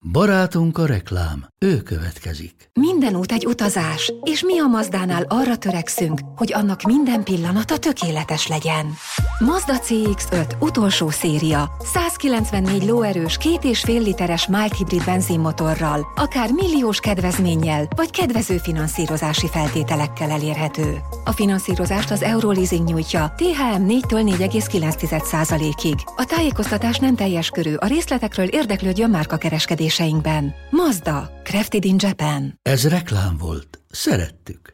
Barátunk a reklám, ő következik. Minden út egy utazás, és mi a Mazdánál arra törekszünk, hogy annak minden pillanata tökéletes legyen. Mazda CX-5 utolsó széria, 194 lóerős 2,5 literes mild hibrid benzinmotorral, akár milliós kedvezménnyel, vagy kedvező finanszírozási feltételekkel elérhető. A finanszírozást az Euroleasing nyújtja, THM 4-től 4,9%-ig. A tájékoztatás nem teljes körű, a részletekről érdeklődjön márkakereskedéseinkben. Mazda, crafted in Japan. Ez reklám volt. Szerettük.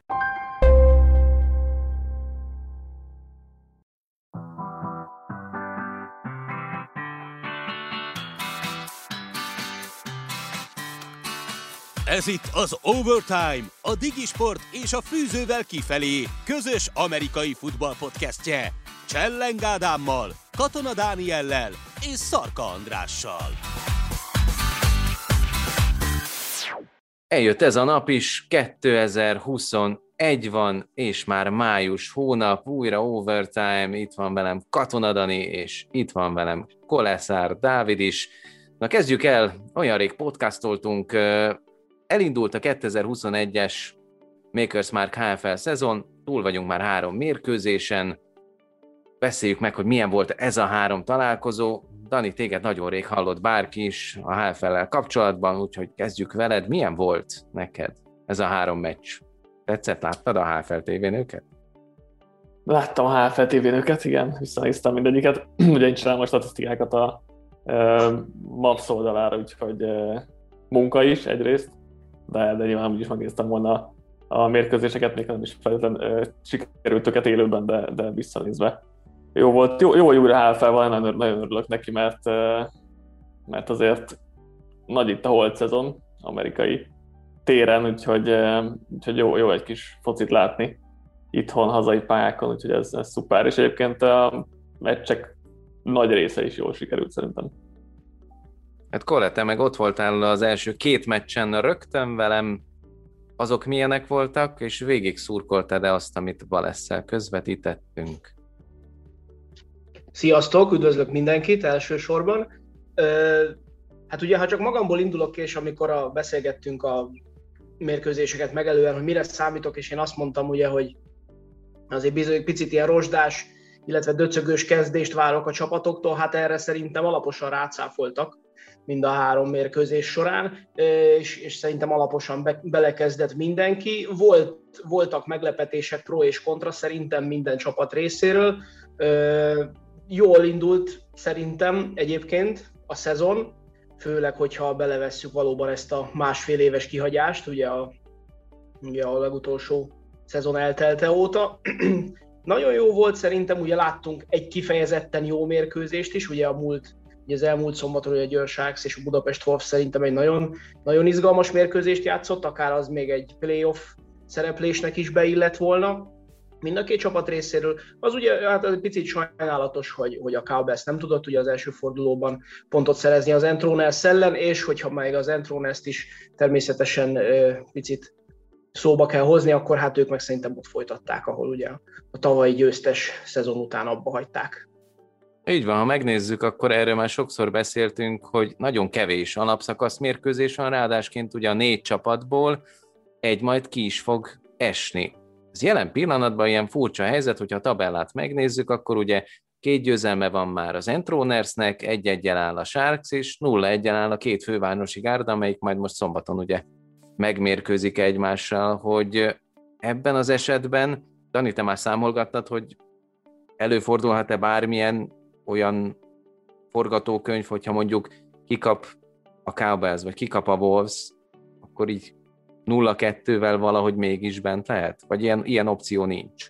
Ez itt az Overtime, a Digisport és a Fűzővel kifelé közös amerikai futball podcastje. Cselleng Ádámmal, Katona Dániellel és Szarka Andrással. Eljött ez a nap is, 2021 van, és már május hónap, újra Overtime, itt van velem Katona Dani, és itt van velem Koleszár Dávid is. Na kezdjük el, olyan rég podcastoltunk, elindult a 2021-es Makers Mark HFL szezon, túl vagyunk már 3 mérkőzésen, beszéljük meg, hogy milyen volt ez a 3 találkozó. Dani, téged nagyon rég hallott bárki is a HFL-lel kapcsolatban, úgyhogy kezdjük veled. Milyen volt neked ez a 3 meccs? Tetszett? Láttad a HFL TV-n őket? Láttam a HFL TV-n őket, igen, visszanéztem mindegyiket. Ugye én csinálom a statisztikákat a MAPS oldalára, úgyhogy munka is egyrészt, de nyilván úgyis megnéztem volna a mérkőzéseket, még nem is feltétlenül sikerült őket élőben, de visszanézve. Jó volt, jó hogy újra HFL-val, nagyon örülök neki, mert azért nagy itt a holt szezon amerikai téren, úgyhogy jó egy kis focit látni itthon, hazai pályákon, úgyhogy ez szuper, és egyébként a meccsek nagy része is jól sikerült szerintem. Hát Kole, te meg ott voltál az első 2 meccsen rögtön velem, azok milyenek voltak, és végig szurkoltad-e azt, amit Balesszel közvetítettünk? Sziasztok, üdvözlök mindenkit elsősorban. Hát ugye, ha csak magamból indulok, és amikor beszélgettünk a mérkőzéseket megelően, hogy mire számítok, és én azt mondtam ugye, hogy azért picit ilyen rozsdás, illetve döcögős kezdést várok a csapatoktól, hát erre szerintem alaposan rácáfoltak mind a 3 mérkőzés során, és szerintem alaposan belekezdett mindenki. Voltak meglepetések pro és kontra szerintem minden csapat részéről. Jól indult szerintem egyébként a szezon, főleg, hogyha belevesszük valóban ezt a 1,5 éves kihagyást, ugye a legutolsó szezon eltelte óta. Nagyon jó volt szerintem, ugye láttunk egy kifejezetten jó mérkőzést is, ugye az elmúlt szombaton a Győr Sharks és a Budapest Wolves szerintem egy nagyon, nagyon izgalmas mérkőzést játszott, akár az még egy playoff szereplésnek is beillett volna. Mind a 2 csapat részéről. Az ugye hát egy picit sajnálatos, hogy a Cowboys nem tudott ugye az első fordulóban pontot szerezni az Entroners ellen, és hogyha meg az Entroners-t is természetesen picit szóba kell hozni, akkor hát ők meg szerintem ott folytatták, ahol ugye a tavalyi győztes szezon után abba hagyták. Így van, ha megnézzük, akkor erről már sokszor beszéltünk, hogy nagyon kevés alapszakasz mérkőzés van, ráadásként ugye a 4 csapatból egy majd ki is fog esni. Ez jelen pillanatban ilyen furcsa helyzet, hogyha a tabellát megnézzük, akkor ugye 2 győzelme van már az Entronersnek, 1-1-jel áll a Sharks, és 0-1-jel áll a 2 fővárosi gárda, amelyik majd most szombaton ugye megmérkőzik egymással, hogy ebben az esetben, Dani, te már számolgattad, hogy előfordulhat-e bármilyen olyan forgatókönyv, hogyha mondjuk kikap a Cowboys, vagy kikap a Wolves, akkor így 0-2-vel valahogy mégis bent lehet? Vagy ilyen opció nincs?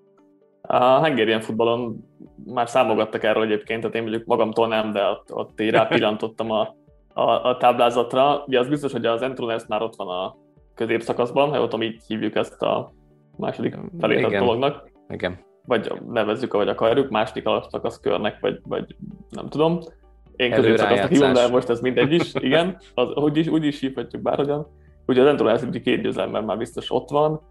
A Hungarian futballon már számolgattak erről egyébként, tehát én mondjuk magamtól nem, de ott így rápillantottam a táblázatra. Ugye az biztos, hogy az Entroners már ott van a középszakaszban, ha ott így hívjuk ezt a második felét a dolognak. Igen. Vagy nevezzük, ahogy akarjuk, második alapszakaszkörnek, vagy nem tudom. Én középszakasznak hívom, de most ez mindegy is, igen. Úgy is hívhatjuk bárhogyan. Ugye az Entroners 2 győzelemmel már biztos ott van.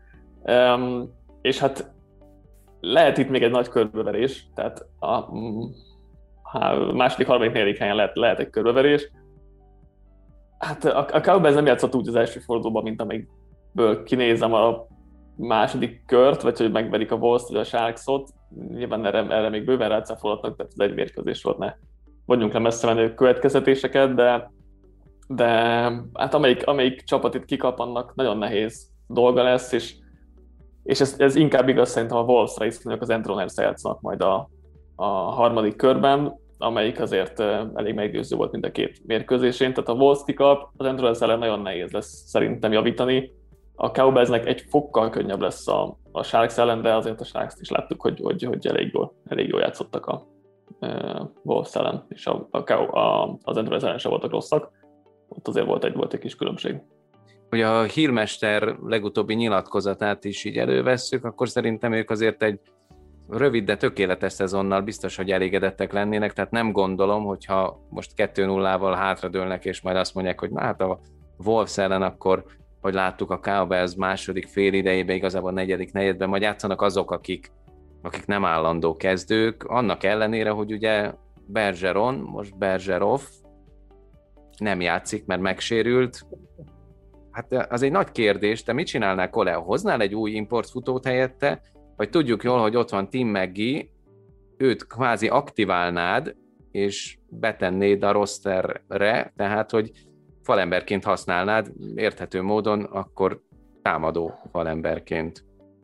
És hát lehet itt még egy nagy körbeverés, tehát a második, harmadik, negyedik helyen lehet egy körbeverés. Hát a Cowboys nem játszott úgy az első fordulóban, mint amelyikből kinézem a második kört, vagy hogy megverik a Wolves vagy a Sharksot. Nyilván erre még bőven rácáfolhatnak, tehát ez egy mérkőzés volt, ne vonjunk le messze menő következtetéseket, de hát amelyik csapat itt kikap, annak nagyon nehéz dolga lesz, és ez inkább igaz szerintem a Wolvesra is, mondjuk az Endroners-szel játszanak majd a harmadik körben, amelyik azért elég meggyőző volt mind a két mérkőzésén, tehát a Wolves kikap, az Endroners ellen nagyon nehéz lesz szerintem javítani. A Cowboysnek egy fokkal könnyebb lesz a Sharks ellen, de azért a Sharks-t is láttuk, hogy elég jól játszottak a Wolves ellen, és az Endroners ellen sem voltak rosszak. Ott azért volt egy kis különbség. Hogy a hírmester legutóbbi nyilatkozatát is így elővesszük, akkor szerintem ők azért egy rövid, de tökéletes szezonnal biztos, hogy elégedettek lennének, tehát nem gondolom, hogyha most 2-0-val hátradőlnek, és majd azt mondják, hogy na hát a Wolves ellen akkor, hogy láttuk a Cowboys második fél idejében, igazából negyedik negyedben, majd játszanak azok, akik nem állandó kezdők, annak ellenére, hogy ugye Bergeron, most Bergerov nem játszik, mert megsérült. Hát az egy nagy kérdés, te mit csinálnál, Cole? Hoznál egy új importfutót helyette, vagy tudjuk jól, hogy ott van Tim Maggie, őt kvázi aktiválnád, és betennéd a rosterre, tehát, hogy falemberként használnád, érthető módon, akkor támadó falemberként.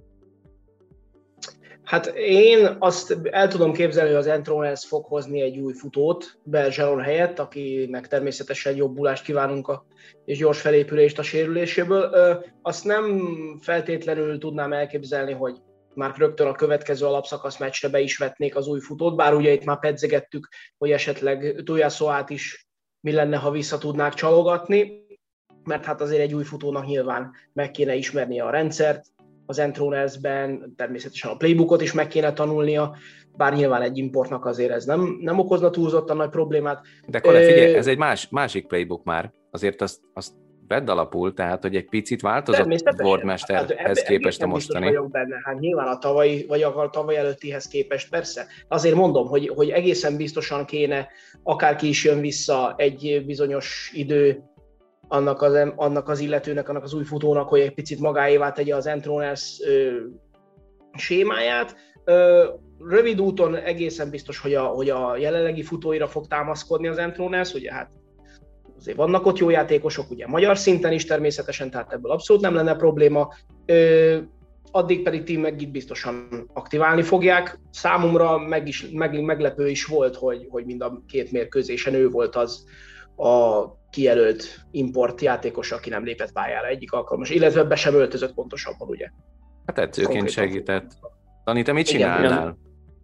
Hát én azt el tudom képzelni, hogy az Endroners fog hozni egy új futót Bergeron helyett, akinek természetesen jobbulást kívánunk és gyors felépülést a sérüléséből. Azt nem feltétlenül tudnám elképzelni, hogy már rögtön a következő alapszakasz meccsre be is vetnék az új futót, bár ugye itt már pedzegettük, hogy esetleg Tuiasoát is mi lenne, ha vissza tudnák csalogatni, mert hát azért egy új futónak nyilván meg kéne ismernie a rendszert, az Endronersben természetesen a playbookot is meg kéne tanulnia, bár nyilván egy importnak azért ez nem okozna túlzottan nagy problémát. De Kole, figyelj, ez egy másik playbook már, azért azt vedd alapul, tehát hogy egy picit változott Wardmesterhez képest a mostani. Vagyok benne. Hát nyilván a tavalyi, vagy a tavaly előttihez képest persze. Azért mondom, hogy egészen biztosan kéne, akárki is jön vissza egy bizonyos idő, annak az illetőnek, annak az új futónak, hogy egy picit magáévá tegye az Endroners sémáját. Rövid úton egészen biztos, hogy a jelenlegi futóira fog támaszkodni az Endroners, ugye hát azért vannak ott jó játékosok, ugye magyar szinten is természetesen, tehát ebből abszolút nem lenne probléma. Addig pedig Tim Maggie-t biztosan aktiválni fogják. Számomra meglepő is volt, hogy mind a két mérkőzésen ő volt az a kijelölt import játékos, aki nem lépett pályára egyik alkalmas, illetve be sem öltözött pontosabban, ugye? Hát edzőként segített. Dani, te mit csinálnál?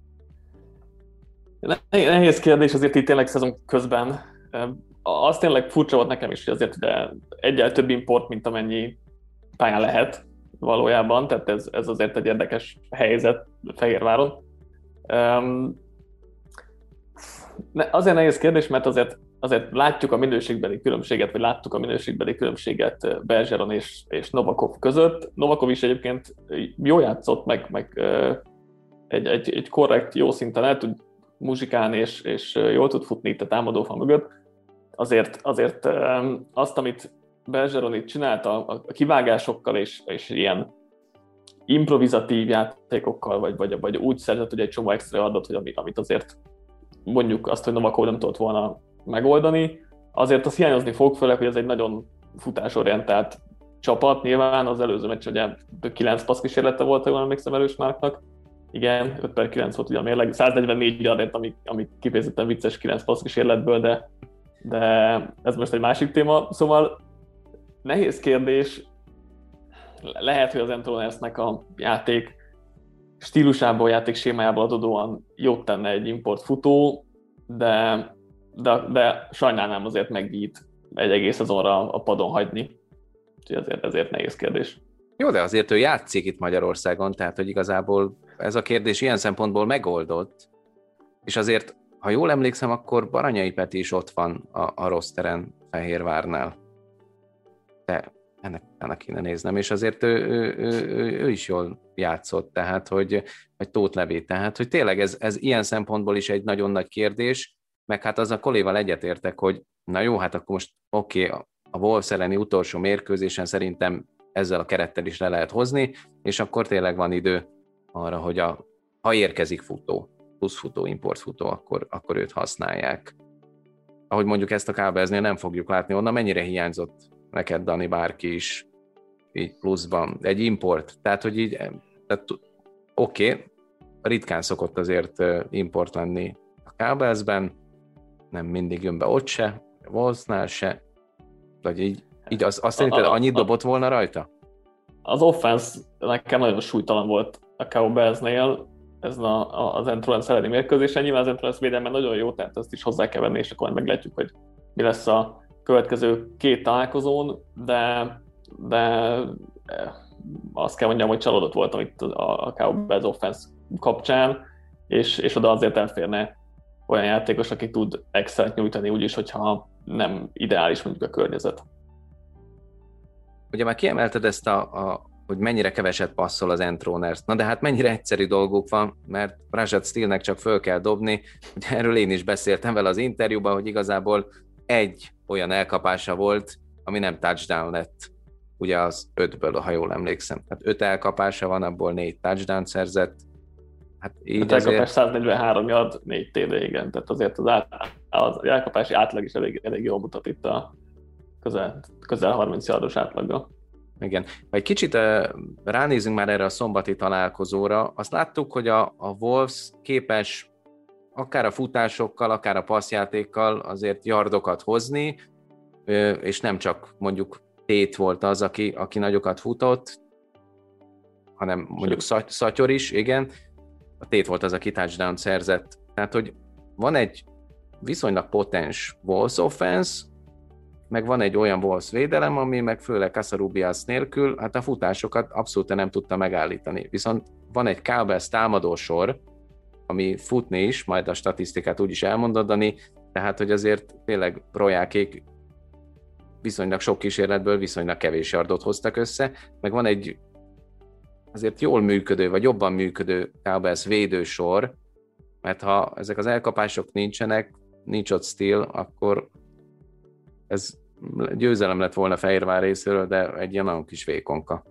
Nehéz kérdés azért itt tényleg szezon közben. Az tényleg furcsa volt nekem is, hogy azért egyel több import, mint amennyi pályán lehet valójában, tehát ez azért egy érdekes helyzet Fehérváron. Azért nehéz kérdés, mert azért láttuk a minőségbeli különbséget Bergeron és Novakov között. Novakov is egyébként jól játszott, meg egy korrekt, jó szinten el tud muzsikálni, és jól tud futni itt a támadófal mögött. Azért azt, amit Bergeron itt csinált a kivágásokkal és ilyen improvizatív játékokkal, vagy úgy szerzett, hogy egy csomó extra adott, hogy amit azért mondjuk azt, hogy Novakov nem tudott volna megoldani, azért azt hiányozni fog, főleg, hogy ez egy nagyon futásorientált csapat. Nyilván az előző meccs ugye 9 passzkísérlete volt, ha jól emlékszem Erősmárknak. Igen, 5/9 volt ugye a mérleg, 144 yardért, ami kifejezetten vicces 9 passzkísérletből, de ez most egy másik téma. Szóval nehéz kérdés. Lehet, hogy az Endronersnek a játék stílusából, játék sémájából adódóan jót tenne egy import futó, de sajnálnám azért Maggie-t egy egész szezonra a padon hagyni. Úgyhogy ezért nehéz kérdés. Jó, de azért ő játszik itt Magyarországon, tehát hogy igazából ez a kérdés ilyen szempontból megoldott, és azért, ha jól emlékszem, akkor Baranyai Peti is ott van a rosteren Fehérvárnál. De ennek kéne néznem, és azért ő is jól játszott, tehát hogy Tóth Levi, tehát hogy tényleg ez ilyen szempontból is egy nagyon nagy kérdés, meg hát az a Koléval egyetértek, hogy na jó, hát akkor most oké, a Wolves elleni utolsó mérkőzésen szerintem ezzel a kerettel is le lehet hozni, és akkor tényleg van idő arra, hogy ha érkezik futó, plusz futó, importfutó, akkor őt használják. Ahogy mondjuk ezt a Cowboysnél nem fogjuk látni, onnan mennyire hiányzott neked, Dani, bárki is így pluszban, egy import, tehát hogy így, oké, ritkán szokott azért import lenni a Cowboysben, nem mindig jön be ott se, a Wolvesnál se, vagy így azt szerinted annyit dobott volna rajta? Az offense nekem nagyon súlytalan volt a Cowboysnél, ez az Endurance elleni mérkőzésen. Nyilván az Endurance védelme nagyon jó, tehát ezt is hozzá kell venni, és akkor meglátjuk, hogy mi lesz a következő 2 találkozón, de azt kell mondjam, hogy csalódott voltam itt a Cowboys offense kapcsán, és oda azért elférne olyan játékos, aki tud excellent nyújtani úgyis, hogyha nem ideális mondjuk a környezet. Ugye már kiemelted ezt hogy mennyire keveset passzol az Entroners. Na de hát mennyire egyszerű dolguk van, mert Rashad Steelenek csak föl kell dobni. Ugye erről én is beszéltem vele az interjúban, hogy igazából egy olyan elkapása volt, ami nem touchdown lett. Ugye az 5-ből, ha jól emlékszem. Tehát 5 elkapása van, abból 4 touchdown szerzett. Hát így elkapás 143 yard, 4 TD, igen. Tehát azért az elkapási átlag is elég jól mutat itt a közel 30 yardos átlaggal. Igen. Ha egy kicsit ránézünk már erre a szombati találkozóra, azt láttuk, hogy a Wolves képes akár a futásokkal, akár a passzjátékkal azért yardokat hozni, és nem csak mondjuk Tét volt az, aki nagyokat futott, hanem mondjuk Szatyor is, igen. A Tét volt az, aki touchdown szerzett. Tehát, hogy van egy viszonylag potens Wolves offense, meg van egy olyan Wolves védelem, ami meg főleg Casarubias nélkül, hát a futásokat abszolút nem tudta megállítani. Viszont van egy Cowboys támadó sor, ami futni is, majd a statisztikát úgyis elmondod, Dani, tehát, hogy azért tényleg Brojákék viszonylag sok kísérletből viszonylag kevés yardot hoztak össze, meg van egy azért jól működő, vagy jobban működő Cowboys védősor, mert ha ezek az elkapások nincsenek, nincs ott Steele, akkor ez győzelem lett volna Fehérvár részéről, de egy ilyen nagyon kis vékonka.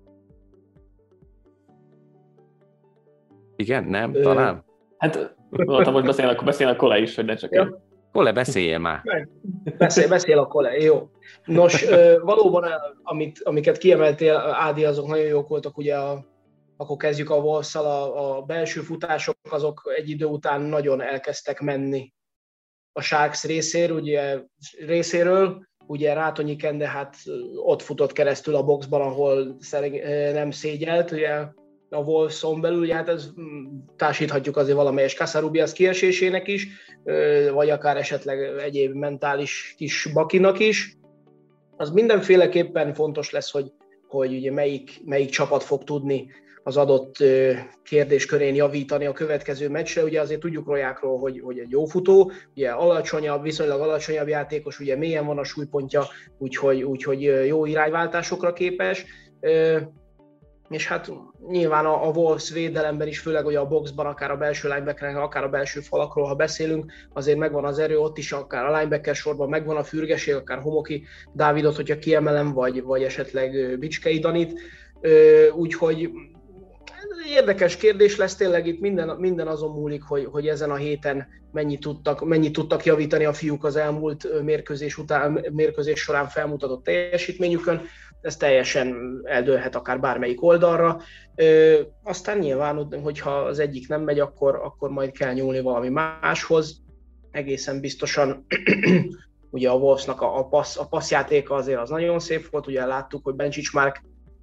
Igen? Nem? Talán? Hát mondtam, hogy beszélnek a Kole is, hogy ne csak én. Kole, beszéljél már! Beszél a Kole, jó. Nos, valóban, amiket kiemeltél, Ádi, azok nagyon jók voltak, ugye akkor kezdjük a Wolves-szal, a belső futások, azok egy idő után nagyon elkezdtek menni a Sharks részéről, ugye Rátonyi Kende hát ott futott keresztül a boxban, ahol nem szégyelt, ugye a Wolves-on belül, ugye hát ez társíthatjuk azért valamelyes Casarubias kiesésének is, vagy akár esetleg egyéb mentális kis bakinak is. Az mindenféleképpen fontos lesz, hogy ugye melyik csapat fog tudni az adott kérdéskörén javítani a következő meccsre. Ugye azért tudjuk Rojákról, hogy egy jó futó, ugye viszonylag alacsonyabb játékos, ugye mélyen van a súlypontja, úgyhogy jó irányváltásokra képes. És hát nyilván a Wolves védelemben is, főleg ugye a boxban, akár a belső linebackeren, akár a belső falakról, ha beszélünk, azért megvan az erő, ott is akár a linebacker sorban megvan a fürgeség, akár Homoki Dávidot, hogyha kiemelem, vagy esetleg Bicskei Danit. Úgyhogy érdekes kérdés lesz, tényleg itt minden azon múlik, hogy ezen a héten mennyit tudtak javítani a fiúk az elmúlt mérkőzés során felmutatott teljesítményükön. Ez teljesen eldőlhet akár bármelyik oldalra. Aztán nyilván, hogyha az egyik nem megy, akkor majd kell nyúlni valami máshoz. Egészen biztosan ugye a Wolvesnak a passzjátéka azért az nagyon szép volt, ugye láttuk, hogy Bencsics Márk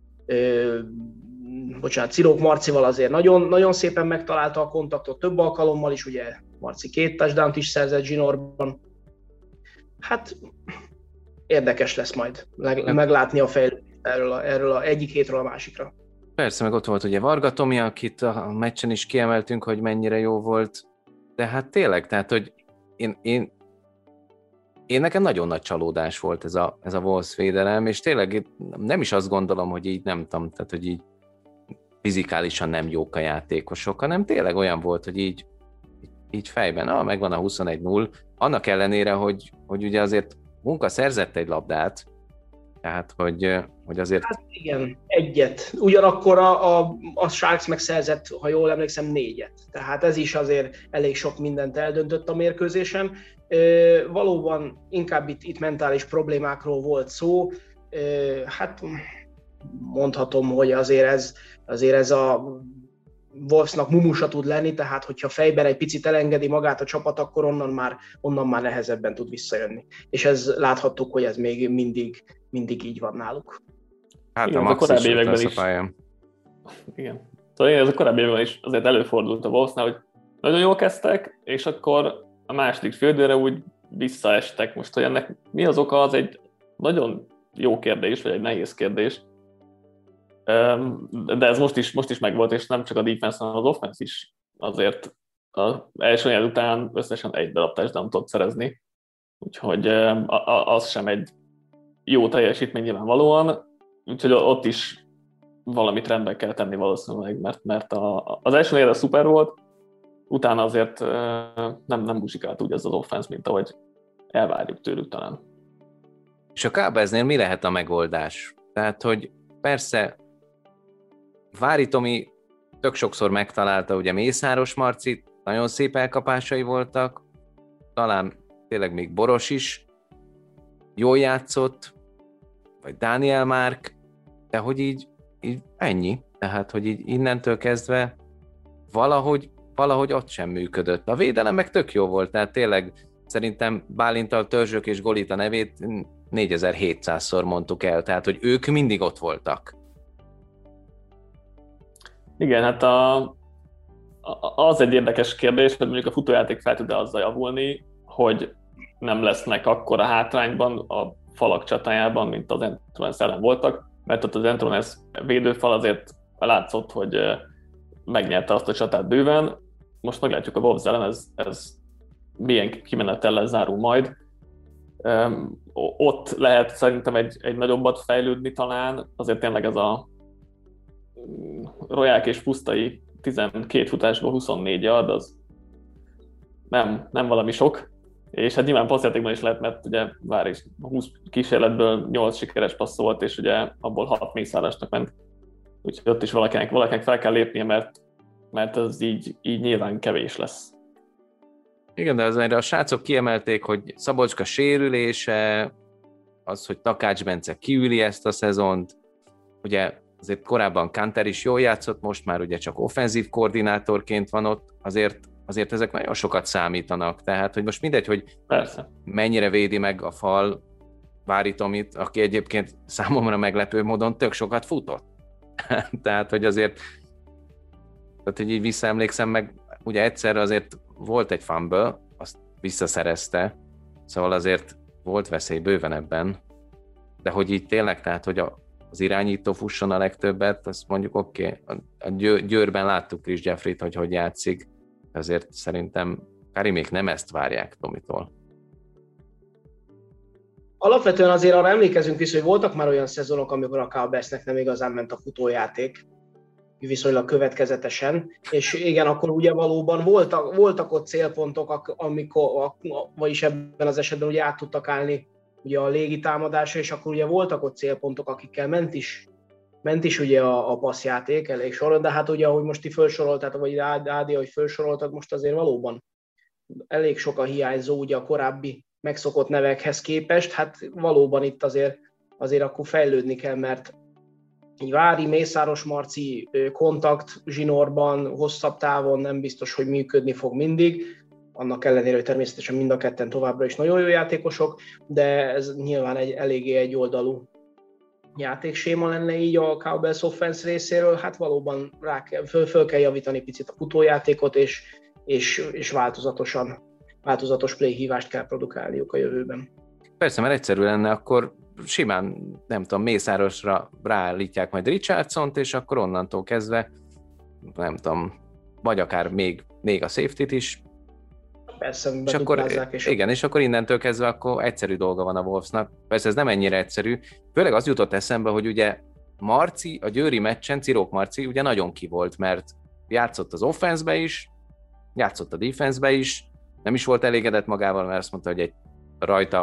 Cirok Marcival azért nagyon, nagyon szépen megtalálta a kontaktot több alkalommal is, ugye Marci 2 touchdownt is szerzett zsinórban. Hát érdekes lesz majd meglátni a fejlődést erről a egyik hétről a másikra. Persze, meg ott volt ugye Varga Tomi, akit a meccsen is kiemeltünk, hogy mennyire jó volt, de hát tényleg, tehát, hogy én nekem nagyon nagy csalódás volt ez a Wolves védelem, és tényleg nem is azt gondolom, hogy így nem tudom, tehát, hogy így fizikálisan nem jók a játékosok, hanem tényleg olyan volt, hogy így fejben, megvan a 21-0, annak ellenére, hogy ugye azért Munka szerzett egy labdát, Tehát, hogy azért... Hát igen, egyet. Ugyanakkor a Sharks megszerzett, ha jól emlékszem, 4. Tehát ez is azért elég sok mindent eldöntött a mérkőzésen. Valóban inkább itt mentális problémákról volt szó. Hát mondhatom, hogy azért ez a Wolvesnak mumusa tud lenni, tehát hogyha fejben egy picit elengedi magát a csapat, akkor onnan már nehezebben tud visszajönni. És ez láthattuk, hogy ez még mindig így van náluk. Hát igen, a Max korábbi is években lesz a is. pályán. Igen. Szóval ez a korábbi években is azért előfordult a Wolvesnál, hogy nagyon jól kezdtek, és akkor a második félidőre úgy visszaestek. Most, hogy ennek mi az oka, az egy nagyon jó kérdés, vagy egy nehéz kérdés. De ez most is megvolt, és nem csak a defense, hanem az offense is azért az első negyed után összesen 1 darab touchdown tudott szerezni. Úgyhogy az sem egy jó teljesítmény nyilvánvalóan, úgyhogy ott is valamit rendbe kell tenni valószínűleg, mert az első negyed szuper volt, utána azért nem muzsikált úgy ez az offense, mint ahogy elvárjuk tőlük talán. És a Cowboysnél mi lehet a megoldás? Tehát, hogy persze Vári Tomi tök sokszor megtalálta ugye Mészáros Marcit, nagyon szép elkapásai voltak, talán tényleg még Boros is jól játszott, vagy Daniel Márk, de hogy így ennyi. Tehát, hogy így innentől kezdve valahogy ott sem működött. A védelem meg tök jó volt, tehát tényleg szerintem Bálintal, Törzsök és Golita nevét 4700-szor mondtuk el, tehát, hogy ők mindig ott voltak. Igen, hát az egy érdekes kérdés, hogy mondjuk a futójáték fel tud-e azzal javulni, hogy nem lesznek akkora hátrányban a falak csatájában, mint az Entrones ellen voltak, mert ott az Entrones védőfal azért látszott, hogy megnyerte azt a csatát bőven. Most meglátjuk a Wolves ellen, ez milyen kimenetellel zárul majd. Ott lehet szerintem egy nagyobbat fejlődni talán, azért tényleg ez a Roják és Pusztai 12 futásból 24 yard, az nem valami sok, és hát nyilván passzjátékban is lehet, mert ugye Vár is 20 kísérletből 8 sikeres passz volt, és ugye abból 6 Mészárosnak ment, úgyhogy ott is valakinek fel kell lépnie, mert ez így nyilván kevés lesz. Igen, de azért a srácok kiemelték, hogy Szabolcska sérülése, az, hogy Takács Bence kiüli ezt a szezont, ugye azért korábban Kanter is jól játszott, most már ugye csak offenzív koordinátorként van ott, azért ezek nagyon sokat számítanak, tehát hogy most mindegy, hogy persze mennyire védi meg a fal Vári Tomit, aki egyébként számomra meglepő módon tök sokat futott. Tehát, hogy azért, tehát, hogy így visszaemlékszem meg, ugye egyszer azért volt egy fumble, azt visszaszerezte, szóval azért volt veszély bőven ebben, de hogy így tényleg, tehát, hogy az irányító fusson a legtöbbet, azt mondjuk oké. A Győrben láttuk Chris Jeffrey-t, hogy játszik, azért szerintem Karimék nem ezt várják Tomitól. Alapvetően azért arra emlékezünk vissza, hogy voltak már olyan szezonok, amikor a Cowboysnek nem igazán ment a futójáték, viszonylag következetesen, és igen, akkor ugye valóban voltak ott célpontok, vagyis ebben az esetben ugye át tudtak állni ugye a légitámadásra, és akkor ugye voltak ott célpontok, akikkel ment is ugye a passzjáték elég soron, de hát ugye, ahogy most ti felsoroltad, vagy Ádi, ahogy felsoroltad, most azért valóban elég sok a hiányzó ugye a korábbi megszokott nevekhez képest, hát valóban itt azért akkor fejlődni kell, mert egy Vári, Mészáros Marci kontakt zsinórban, hosszabb távon nem biztos, hogy működni fog mindig, annak ellenére, hogy természetesen mind a ketten továbbra is nagyon jó játékosok, de ez nyilván eléggé egyoldalú játékséma lenne így a Cowboys offense részéről, hát valóban föl kell javítani picit a futójátékot, és változatos playhívást kell produkálniuk a jövőben. Persze, mert egyszerű lenne, akkor simán, nem tudom, Mészárosra ráállítják majd Richardsont, és akkor onnantól kezdve, nem tudom, vagy akár még a safety-t is. Persze, és akkor, igen, és akkor innentől kezdve akkor egyszerű dolga van a Wolvesnak. Persze ez nem ennyire egyszerű. Főleg az jutott eszembe, hogy ugye Marci, a győri meccsen, Cirok Marci ugye nagyon ki volt, mert játszott az offense-be is, játszott a defense-be is, nem is volt elégedett magával, mert azt mondta, hogy egy rajta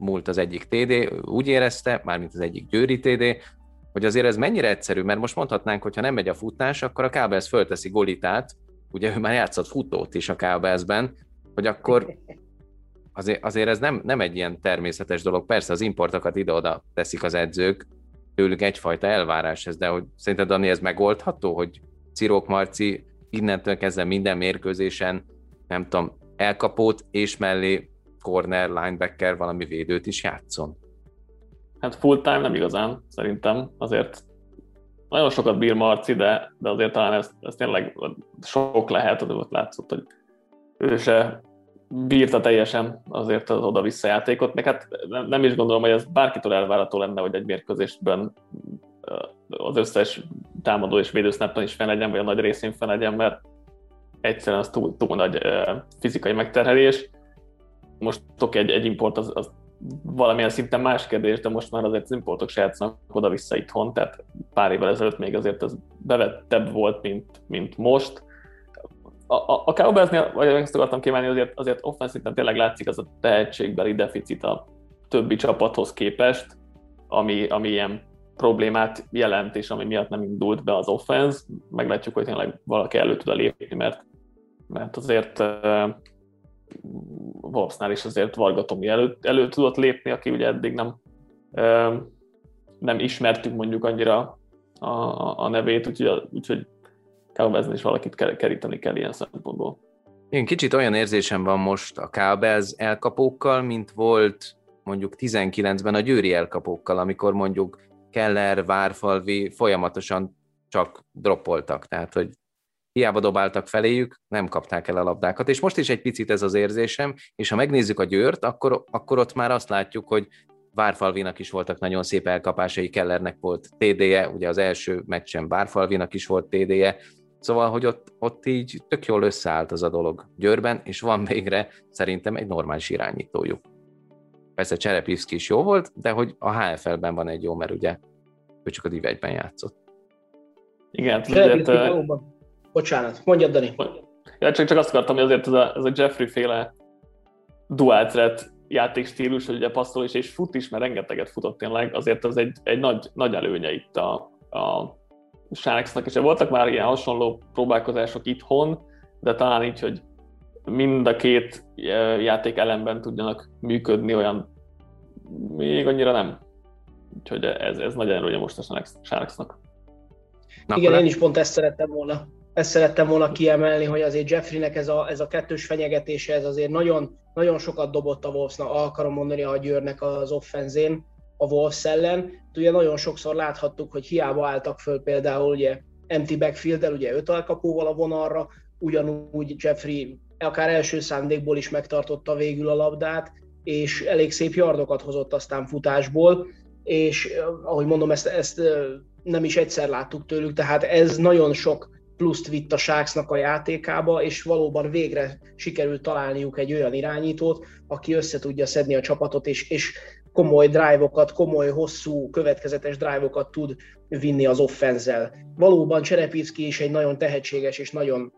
múlt az egyik TD, úgy érezte, mármint az egyik győri TD, hogy azért ez mennyire egyszerű, mert most mondhatnánk, hogy ha nem megy a futás, akkor a Cowboys fölteszi Golitát, ugye ő már játszott futót is a Cowboysben, hogy akkor azért ez nem egy ilyen természetes dolog. Persze az importokat ide-oda teszik az edzők, tőlük egyfajta elvárás ez, de hogy szerinted, Dani, ez megoldható, hogy Cirok Marci innentől kezdve minden mérkőzésen, nem tudom, elkapót és mellé corner, linebacker, valami védőt is játszon? Hát full time nem igazán, szerintem. Azért nagyon sokat bír Marci, de azért talán ez tényleg sok lehet, ott látszott, hogy ő se bírta teljesen azért az oda-vissza játékot, meg hát nem is gondolom, hogy ez bárkitől elvárható lenne, hogy egy mérkőzésben az összes támadó és védősznappon is fenn legyen, vagy a nagy részén fenn legyen, mert egyszerűen az túl nagy fizikai megterhelés. Most egy import az valamilyen szinten más kérdés, de most már azért az importok se játszanak oda-vissza itthon, tehát pár évvel ezelőtt még azért ez bevettebb volt, mint most. A Cowboysnél, vagy ezt akartam kívánni, azért offenszinten tényleg látszik az a tehetségbeli deficit a többi csapathoz képest, ami ilyen problémát jelent, és ami miatt nem indult be az offense. Meglátjuk, hogy tényleg valaki elő tud lépni, mert azért Wolvesnál is azért Varga Tomi elő tudott lépni, aki ugye eddig nem ismertük mondjuk annyira a nevét, úgyhogy Cowboysnál is valakit keríteni kell ilyen szempontból. Én kicsit olyan érzésem van most a Cowboys elkapókkal, mint volt mondjuk 19-ben a győri elkapókkal, amikor mondjuk Keller, Várfalvi folyamatosan csak droppoltak, tehát hogy hiába dobáltak feléjük, nem kapták el a labdákat, és most is egy picit ez az érzésem, és ha megnézzük a Győrt, akkor ott már azt látjuk, hogy Várfalvinak is voltak nagyon szép elkapásai, Kellernek volt TD-je, ugye az első meccsen Várfalvinak is volt TD-je, szóval, hogy ott így tök jól összeállt az a dolog Győrben, és van végre szerintem egy normális irányítójuk. Persze Cserepivszki is jó volt, de hogy a HFL-ben van egy jó, mert ugye ő csak a Div1-ben játszott. Igen, bocsánat, mondjad, Dani. Ja, csak azt akartam, hogy azért ez a Jeffrey-féle dual threat játékstílus, hogy ugye passzol is és fut is, mert rengeteget futott tényleg, azért az egy nagy előnye itt a Sharksnak, és voltak már ilyen hasonló próbálkozások itthon, de talán így, hogy mind a két játék elemben tudjanak működni, olyan még annyira nem. Úgyhogy ez nagy előnye most a Sharksnak. Igen, én is pont ezt szerettem volna kiemelni, hogy azért Jeffreynek ez a kettős fenyegetése, ez azért nagyon, nagyon sokat dobott a Wolvesnak, akarom mondani a Győrnek az offenzén, a Wolves ellen. Ugye nagyon sokszor láthattuk, hogy hiába álltak föl például ugye empty backfield-el, ugye 5 elkapóval a vonalra, ugyanúgy Jeffrey akár első szándékból is megtartotta végül a labdát, és elég szép yardokat hozott aztán futásból, és ahogy mondom, ezt nem is egyszer láttuk tőlük, tehát ez nagyon sok pluszt vitt a Sharksnak a játékába, és valóban végre sikerült találniuk egy olyan irányítót, aki össze tudja szedni a csapatot, és komoly drive-okat, komoly, hosszú, következetes drive-okat tud vinni az offense-zel. Valóban Cserepivszki is egy nagyon tehetséges és nagyon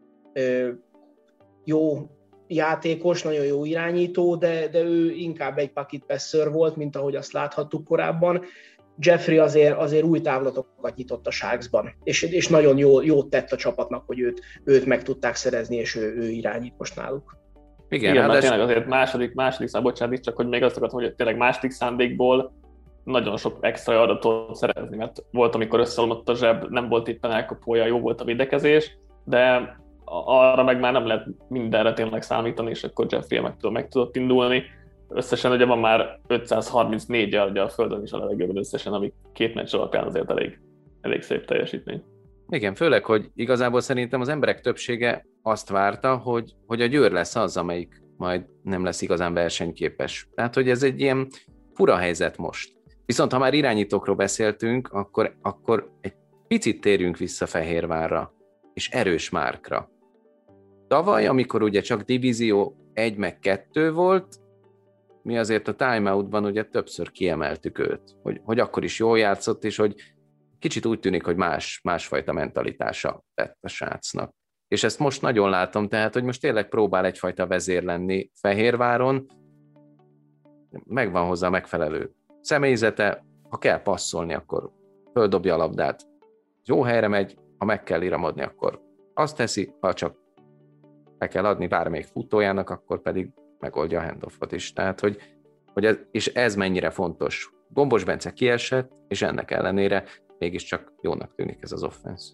jó játékos, nagyon jó irányító, de ő inkább egy pocket passer volt, mint ahogy azt láthattuk korábban. Jeffrey azért új távlatokat nyitott a Sharksban, és nagyon jót tett a csapatnak, hogy őt meg tudták szerezni, és ő irányít most náluk. Igen, mert tényleg azért második bocsánat, csak hogy még azt akartam, hogy tényleg második szándékból nagyon sok extra adatot szerezni, mert volt, amikor összeomlott a zseb, nem volt éppen elkapója, jó volt a védekezés, de arra meg már nem lehet mindenre tényleg számítani, és akkor Jeffrey meg tudott indulni. Összesen ugye van már 534 yardja a földön is a levegőben összesen, ami 2 meccs alapján azért elég szép teljesítmény. Igen, főleg, hogy igazából szerintem az emberek többsége azt várta, hogy a Győr lesz az, amelyik majd nem lesz igazán versenyképes. Tehát, hogy ez egy ilyen fura helyzet most. Viszont ha már irányítókról beszéltünk, akkor egy picit térjünk vissza Fehérvárra, és erős Márkra. Tavaly, amikor ugye csak divízió 1 meg 2 volt, mi azért a timeoutban ugye többször kiemeltük őt, hogy akkor is jól játszott, és hogy kicsit úgy tűnik, hogy másfajta mentalitása lett a srácnak. És ezt most nagyon látom, tehát, hogy most tényleg próbál egyfajta vezér lenni Fehérváron. megvan hozzá a megfelelő személyzete, ha kell passzolni, akkor földobja a labdát, jó helyre megy, ha meg kell iramodni, akkor azt teszi, ha csak be kell adni bármelyik futójának, akkor pedig megoldja a handoffot is. Tehát, és ez mennyire fontos. Gombos Bence kiesett, és ennek ellenére mégiscsak jónak tűnik ez az offense.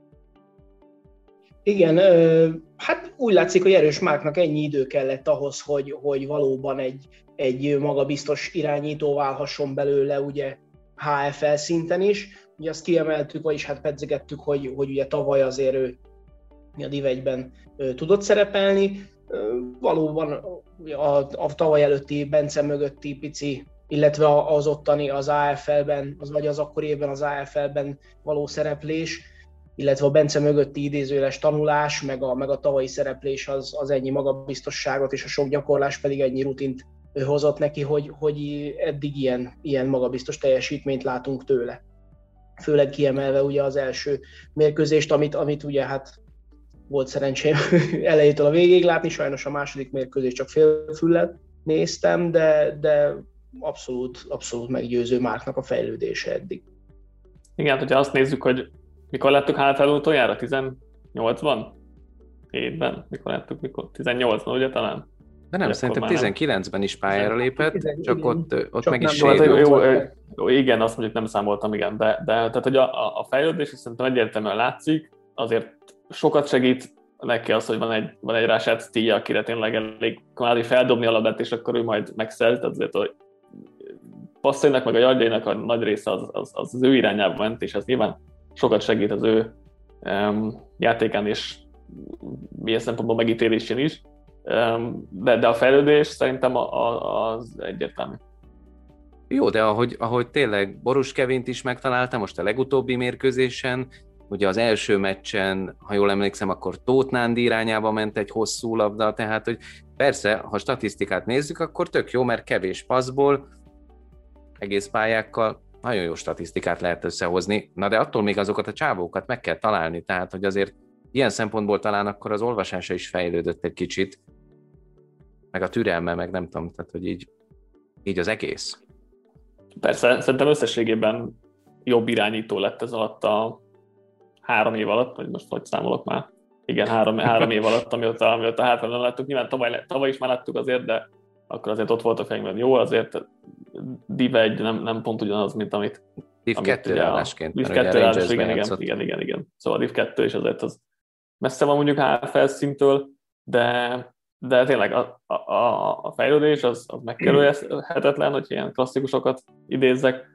Igen, hát úgy látszik, hogy Erős Márknak ennyi idő kellett ahhoz, hogy valóban egy magabiztos irányító válhasson belőle, ugye HFL szinten is. Ugye azt kiemeltük, vagyis hát pedzegettük, hogy ugye tavaly azért ő a Div1-ben tudott szerepelni. Valóban a tavaly előtti Bence mögötti pici, illetve az ottani az AFL-ben, vagy az akkori évben az AFL-ben való szereplés, illetve a Bence mögötti idézőjeles tanulás, meg a tavalyi szereplés az ennyi magabiztosságot, és a sok gyakorlás pedig ennyi rutint hozott neki, hogy eddig ilyen magabiztos teljesítményt látunk tőle. Főleg kiemelve ugye az első mérkőzést, amit ugye hát volt szerencsém elejétől a végéig látni, sajnos a második mérkőzést csak félfüllel néztem, de abszolút meggyőző Márknak a fejlődése eddig. Igen, hogyha azt nézzük, hogy mikor láttuk HFL utoljára? 18-ban? 7-ben? Mikor láttuk? 18-ban, ugye talán? De nem, szerintem 19-ben is pályára lépett, csak ott meg is sérült. Jó, igen, azt mondjuk nem számoltam, igen, de tehát, hogy a fejlődés szerintem egyértelműen látszik, azért sokat segít neki az, hogy van egy Rashad Steele, akire tényleg elég kvázi feldobni a labdát, és akkor ő majd megszerz, tehát azért a passzainak meg a yardjainak a nagy része az ő irányába ment, és ez nyilván sokat segít az ő játékán és milyen szempontból megítélésén is, de a fejlődés szerintem az egyértelmű. Jó, de ahogy tényleg Borús Kevint is megtalálta most a legutóbbi mérkőzésen, ugye az első meccsen, ha jól emlékszem, akkor Tóth Nándi irányába ment egy hosszú labda, tehát hogy persze, ha statisztikát nézzük, akkor tök jó, mert kevés passzból, egész pályákkal nagyon jó statisztikát lehet összehozni, na de attól még azokat a csávókat meg kell találni, tehát hogy azért ilyen szempontból talán akkor az olvasása is fejlődött egy kicsit, meg a türelme, meg nem tudom, tehát hogy így az egész. Persze, szerintem összességében jobb irányító lett ez alatt a 3 év alatt, vagy most hogy számolok már? Igen, 3 év alatt, amióta hátra láttuk. Nyilván tavaly is már láttuk azért, de akkor azért ott volt a fejünkben. Jó, azért Div1 nem pont ugyanaz, mint amit... Div2 állásként. Div2 igen. Szóval Div2 is azért az messze van mondjuk HFL szintől, de tényleg a fejlődés az megkerülhetetlen, hogy ilyen klasszikusokat idézzek,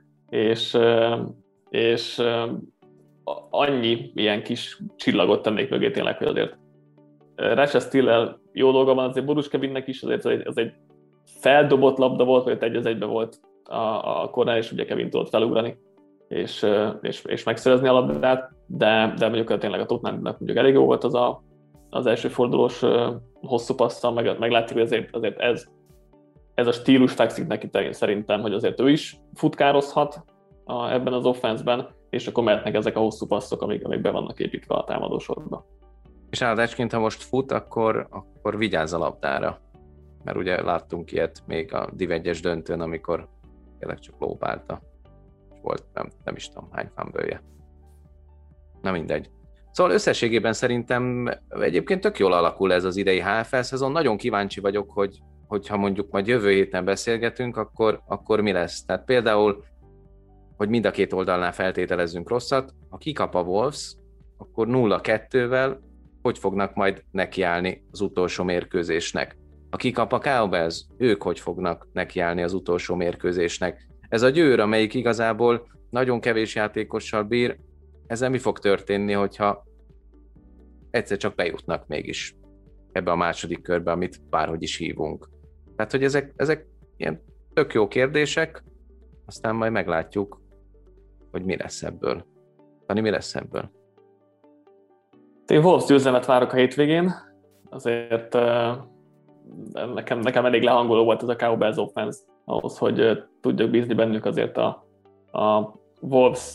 és annyi ilyen kis csillagot tennék mögé tényleg, hogy azért Rashad Steele-el jó dolga van, azért Borús Kevinnek is, azért ez egy feldobott labda volt, vagy 1-1-ben volt a kornál, és ugye Kevin tudott felugrani, és megszerezni a labdát, de mondjuk tényleg a Tottenhamnek mondjuk elég jó volt az első fordulós hosszú passzal, meg látjuk, hogy azért ez a stílus fekszik neki szerintem, hogy azért ő is futkározhat ebben az offenszben, és akkor mehetnek ezek a hosszú passzok, amik be vannak építve a támadósorba. És áldásként, ha most fut, akkor vigyázz a labdára. Mert ugye láttunk ilyet még a Div1-es döntőn, amikor tényleg csak lóbálta. És volt nem is tudom hány fumble-je. Na mindegy. Szóval összességében szerintem egyébként tök jól alakul ez az idei HFL szezon. Nagyon kíváncsi vagyok, hogyha mondjuk majd jövő héten beszélgetünk, akkor mi lesz. Tehát például, hogy mind a két oldalnál feltételezzünk rosszat, ha kikap a Wolves, akkor 0-2-vel hogy fognak majd nekiállni az utolsó mérkőzésnek. Ha kikap a Cowboys, ők hogy fognak nekiállni az utolsó mérkőzésnek. Ez a győr, amelyik igazából nagyon kevés játékossal bír, ezzel mi fog történni, hogyha egyszer csak bejutnak mégis ebbe a második körbe, amit bárhogy is hívunk. Tehát, hogy ezek ilyen tök jó kérdések, aztán majd meglátjuk, hogy mi lesz ebből. Tani, mi lesz ebből? Én Wolves győzelmet várok a hétvégén, azért nekem elég lehangoló volt ez a Cowboys offense ahhoz, hogy tudjak bízni bennük. Azért a Wolves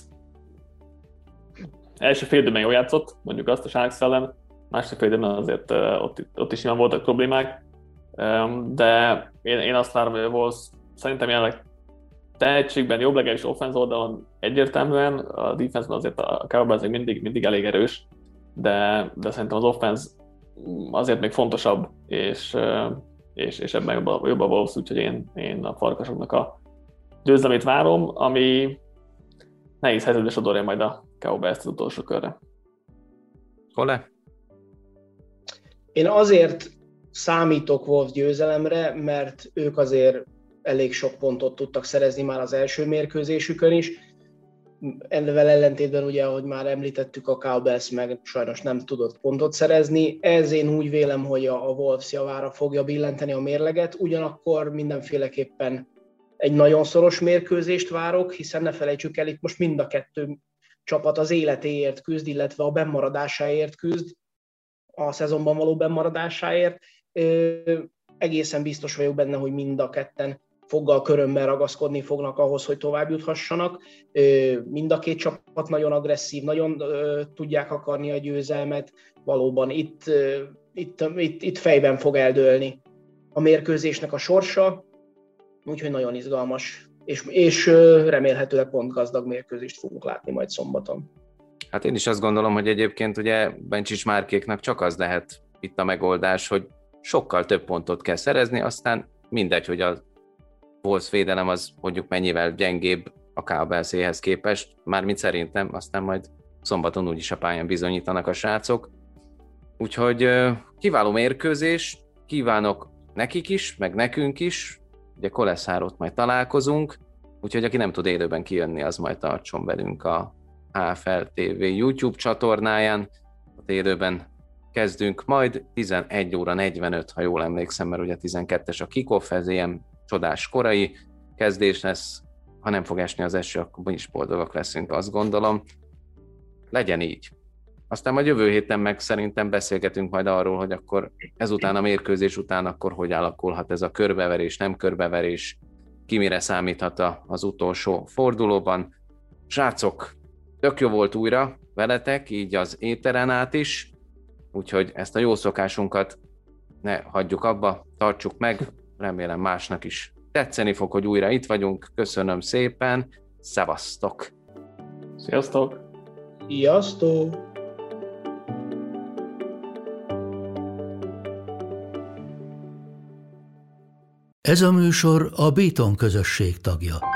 első fél időben jól játszott, mondjuk azt a Sharks ellen, második fél időben azért ott is nyilván voltak problémák, de én azt várom, hogy a Wolves szerintem jelenleg tehetségben jobb, legalábbis offense oldalon egyértelműen, a defense-ben azért a Cowboys mindig elég erős, de szerintem az offense azért még fontosabb, és ebben jobb a Wolves, úgyhogy én a Farkasoknak a győzelmét várom, ami nehéz helyzetbe sodorja majd a Cowboys az utolsó körre. Kole? Én azért számítok Wolves győzelemre, mert ők azért elég sok pontot tudtak szerezni már az első mérkőzésükön is. Ezzel ellentétben ugye, ahogy már említettük, a Cowboys meg sajnos nem tudott pontot szerezni. Ez én úgy vélem, hogy a Wolves javára fogja billenteni a mérleget, ugyanakkor mindenféleképpen egy nagyon szoros mérkőzést várok, hiszen ne felejtsük el, itt most mind a kettő csapat az életéért küzd, illetve a bennmaradásáért küzd, a szezonban való bennmaradásáért. Egészen biztos vagyok benne, hogy mind a ketten foggal körömmel ragaszkodni fognak ahhoz, hogy tovább juthassanak. Mind a két csapat nagyon agresszív, nagyon tudják akarni a győzelmet. Valóban itt fejben fog eldőlni a mérkőzésnek a sorsa, úgyhogy nagyon izgalmas, és remélhetőleg pontgazdag mérkőzést fogunk látni majd szombaton. Hát én is azt gondolom, hogy egyébként ugye Bencsics Márkéknak csak az lehet itt a megoldás, hogy sokkal több pontot kell szerezni, aztán mindegy, hogy a Wolves védelem az mondjuk mennyivel gyengébb a Cowboys-éhez képest, mármint szerintem, aztán majd szombaton úgyis a pályán bizonyítanak a srácok. Úgyhogy kiváló mérkőzés, kívánok nekik is, meg nekünk is, ugye Koleszárot majd találkozunk, úgyhogy aki nem tud élőben kijönni, az majd tartson velünk a HFL TV YouTube csatornáján, ott élőben kezdünk majd, 11 óra 45, ha jól emlékszem, mert ugye 12-es a kickoff, ez ilyen csodás korai kezdés lesz, ha nem fog esni az eső, akkor mi is boldogak leszünk, azt gondolom. Legyen így. Aztán majd jövő héten meg szerintem beszélgetünk majd arról, hogy akkor ezután a mérkőzés után akkor hogy alakulhat ez a körbeverés, nem körbeverés, ki mire számíthat az utolsó fordulóban. Srácok, tök jó volt újra veletek, így az éteren át is, úgyhogy ezt a jó szokásunkat ne hagyjuk abba, tartsuk meg, remélem másnak is tetszeni fog, hogy újra itt vagyunk. Köszönöm szépen, szevasztok! Sziasztok! Sziasztok! Ez a műsor a Béton közösség tagja.